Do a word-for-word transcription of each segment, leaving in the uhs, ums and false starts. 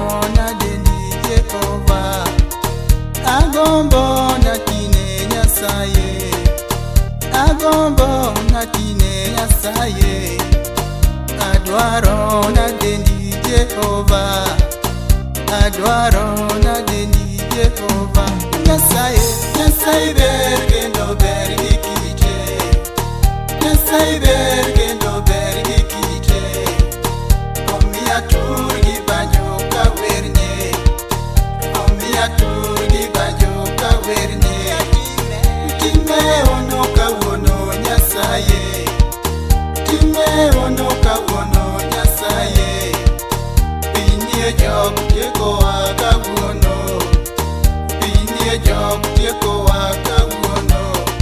nadendi Jehova, agombo natine Nyasaye, agombo natine Nyasaye, adwaro nadendi Jehova, adwaro nadendi Jehova. Nyasaye, Nyasaye ber kendo ber gi kite, Nyasaye ber kendo ber gi kite, omiya tur gi banjo ka werne, omiya tur gi banjo ka werne. Time ono kawuono Nyasaye, time ono kawuono Nyasaye, pinyie jok tiekowa kawuono, pinyie jok tiekowa kawuono.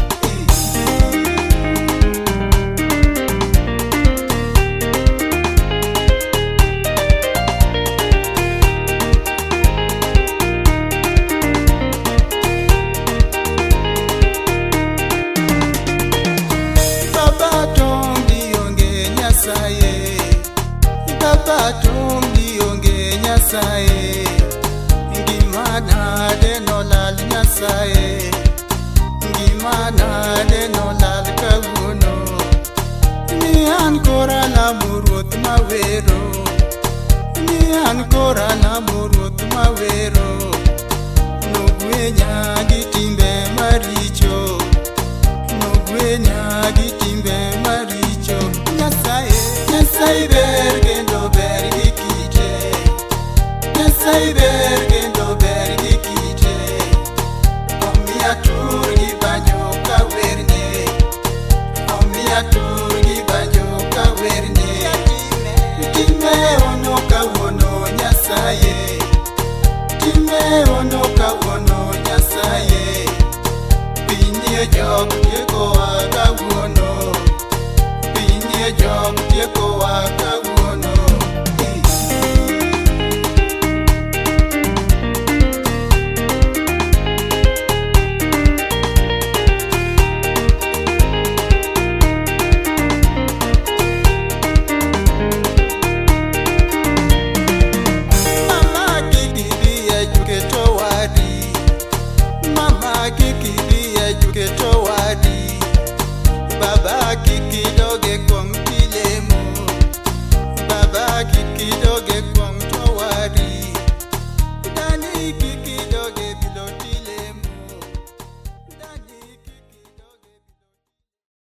Babatom dionge Nyasaye, ngimana de nolal Nyasaye, ngimana de nolal kawuono. Ni an kora lamo Ruoth mawero, ni an kora lamo Ruoth mawero, nogwenya gi timbe maricho, nogwenya gi timbe maricho. Nyasaye, Nyasaye ber kendo ber gi kite, Nyasaye ber